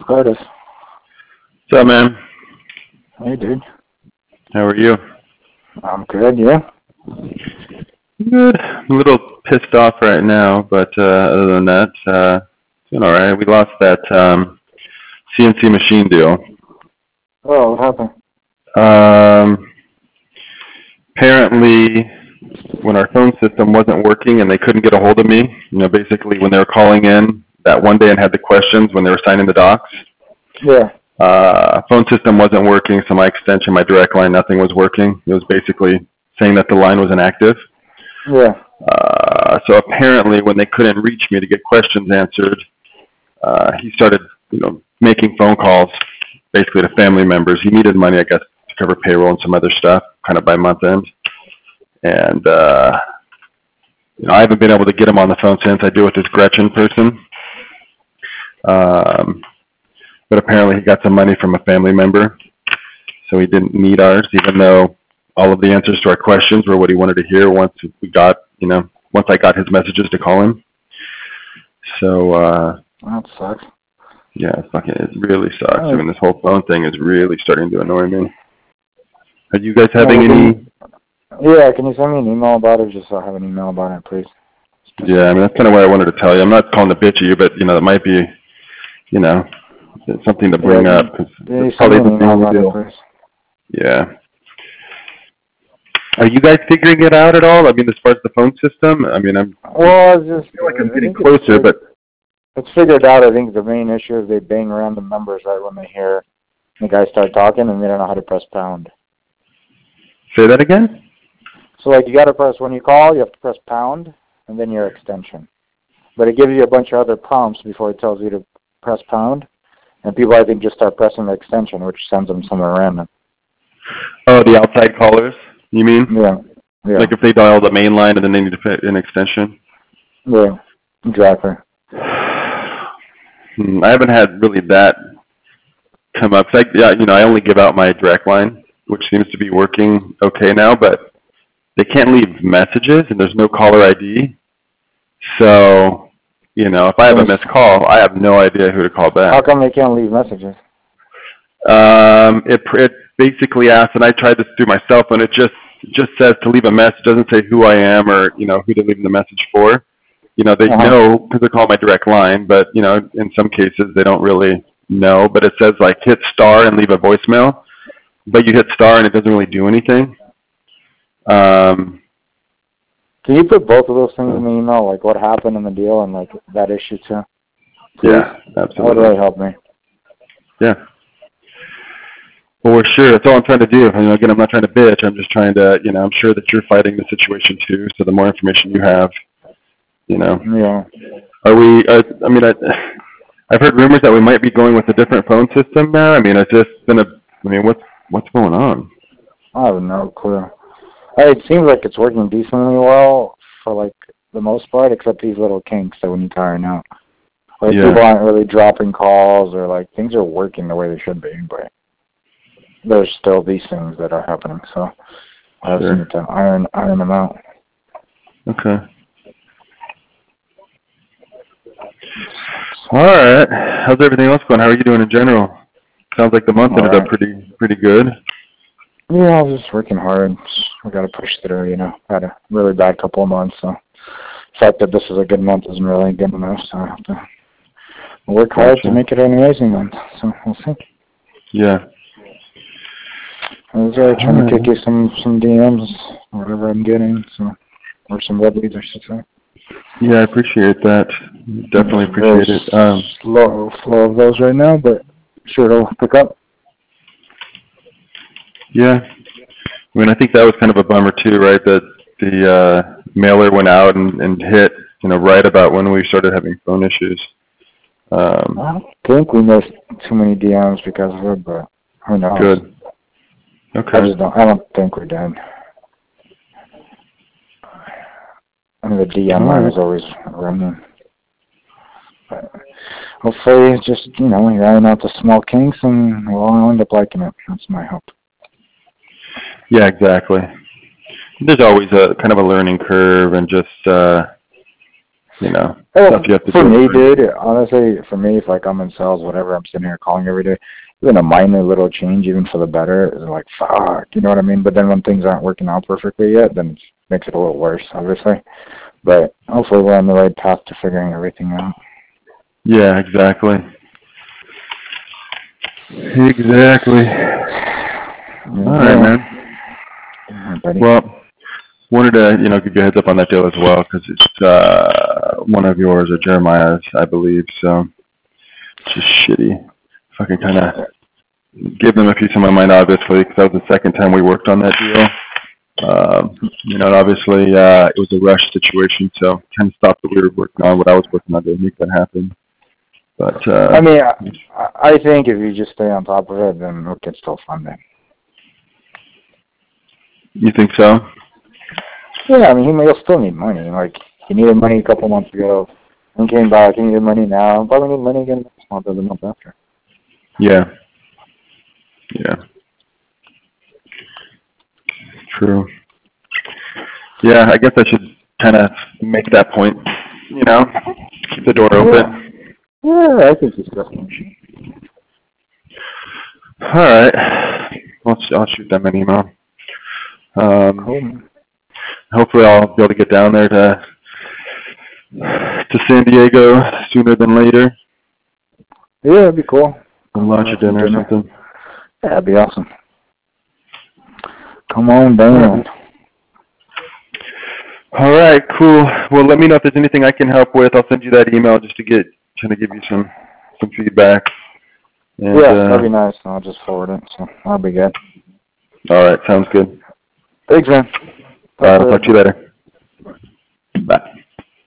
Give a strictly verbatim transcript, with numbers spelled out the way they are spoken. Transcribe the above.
Curtis. What's up, man? Hey, dude. How are you? I'm good, yeah? Good. I'm a little pissed off right now, but uh, other than that, uh, doing all right. We lost that um, C N C machine deal. Oh, what happened? Um, apparently, when our phone system wasn't working and they couldn't get a hold of me, you know, basically when they were calling in that one day and had the questions when they were signing the docs, Yeah. uh, phone system wasn't working, so my extension, my direct line, nothing was working. It was basically saying that the line was inactive. Yeah. Uh, so apparently, when they couldn't reach me to get questions answered, uh, he started, you know, making phone calls, basically to family members. He needed money, I guess, to cover payroll and some other stuff, kind of by month end. And uh, you know, I haven't been able to get him on the phone since. I deal with this Gretchen person. Um, but apparently, he got some money from a family member, so he didn't need ours, even though all of the answers to our questions were what he wanted to hear once we got, you know, once I got his messages to call him. So, uh, That sucks. yeah, fucking, it really sucks. Oh. I mean, this whole phone thing is really starting to annoy me. Are you guys having Yeah, any? Yeah, can you send me an email about it? Just so I have an email about it, please. Yeah, I mean, that's kind of what I wanted to tell you. I'm not calling to bitch at you, but, you know, it might be, you know, something to bring yeah, up. Cause can you it's send me probably an the email thing we about do. it, please? Yeah. Are you guys figuring it out at all? I mean, as far as the phone system? I mean, I'm, Well, it's just, I feel like I'm I getting think it's, closer, but... It's figured out. I think the main issue is they bang random numbers right when they hear the guy start talking, and they don't know how to press pound. Say that again? So, like, you got to press, when you call, you have to press pound, and then your extension. But it gives you a bunch of other prompts before it tells you to press pound. And people, I think, just start pressing the extension, which sends them somewhere random. Oh, the outside callers, you mean? Yeah. Yeah. Like if they dial the main line and then they need to put an extension? Yeah. Exactly. Hmm, I haven't had really that come up. 'Cause I, yeah, you know, I only give out my direct line, which seems to be working okay now, but they can't leave messages and there's no caller I D. So, you know, if I have a missed call, I have no idea who to call back. How come they can't leave messages? Um, it, it basically asks, and I tried this through my cell phone, it just it just says to leave a message. It doesn't say who I am or, you know, who to leave the message for. You know, they Uh-huh. know because they call my direct line, but, you know, in some cases they don't really know. But it says, like, hit star and leave a voicemail. But you hit star and it doesn't really do anything. Um, Can you put both of those things in the email, like what happened in the deal and, like, that issue, too? Please? Yeah, absolutely. That would really help me. Yeah. Well, we're sure. That's all I'm trying to do. You know, again, I'm not trying to bitch. I'm just trying to, you know, I'm sure that you're fighting the situation too. So the more information you have, you know. Yeah. Are we? Uh, I mean, I, I've heard rumors that we might be going with a different phone system now. I mean, it's just been a. I mean, what's what's going on? I have no clue. It seems like it's working decently well for, like, the most part, except these little kinks that we need to iron out. Like, Yeah. people aren't really dropping calls or, like, things are working the way they should be, but there's still these things that are happening, so I just Sure. need to iron, iron them out. Okay. All right. How's everything else going? How are you doing in general? Sounds like the month All ended right. up pretty pretty good. Yeah, I was just working hard. We got to push through, you know. Had a really bad couple of months, so the fact that this is a good month isn't really good enough, so I have to work hard Gotcha. to make it an amazing month, so we'll see. Yeah. I was uh, trying All to right. kick you some, some D Ms, whatever I'm getting, so, or some web leads, I should say. Yeah, I appreciate that. Definitely appreciate it. Um, slow flow of those right now, but sure it'll pick up. yeah. I mean, I think that was kind of a bummer too, right? That the uh, mailer went out and, and hit, you know, right about when we started having phone issues. Um, I don't think we missed too many D Ms because of it, but who knows? good. I Okay. just don't. I don't think we did. I mean, the D M All line right. is always running. But hopefully, it's just, you know, we iron out the small kinks and we'll all end up liking it. That's my hope. Yeah, exactly. There's always a kind of a learning curve and just, uh, you know, Well, stuff you have to for do. me, dude, honestly, for me, if like I'm in sales, whatever, I'm sitting here calling every day, even a minor little change, even for the better, is like, fuck, you know what I mean? But then when things aren't working out perfectly yet, then it makes it a little worse, obviously. But hopefully we're on the right path to figuring everything out. Yeah, exactly. Exactly. Yeah, All right, man. All right, buddy. Well, wanted to, you know, give you a heads up on that deal as well, because it's uh, one of yours or Jeremiah's, I believe. So it's just shitty. If I can kind of give them a piece of my mind, obviously, because that was the second time we worked on that deal. Um, you know, and obviously uh, it was a rush situation, so kind of stopped what we were working on, what I was working on to make that happen. But uh, I mean, I, I think if you just stay on top of it, then it can still fund it. You think so? Yeah, I mean, he may still need money. Like, he needed money a couple months ago, and came back. He needed money now. Probably need money again next month or the month after. Yeah. Yeah. True. Yeah, I guess I should kind of make that point, you know, keep the door open. Yeah, yeah I think he's definitely. All right. I'll, I'll shoot them an email. Um, Cool. Hopefully I'll be able to get down there to to San Diego sooner than later. Yeah, that'd be cool. Some lunch or dinner, dinner or something. Yeah, that'd be awesome. Come on down. All right, cool. Well, let me know if there's anything I can help with. I'll send you that email just to get trying to give you some some feedback. And, yeah, uh, that'd be nice. I'll just forward it. So that'll be good. All right, sounds good. Thanks, man. All right, I'll talk to you later. Bye.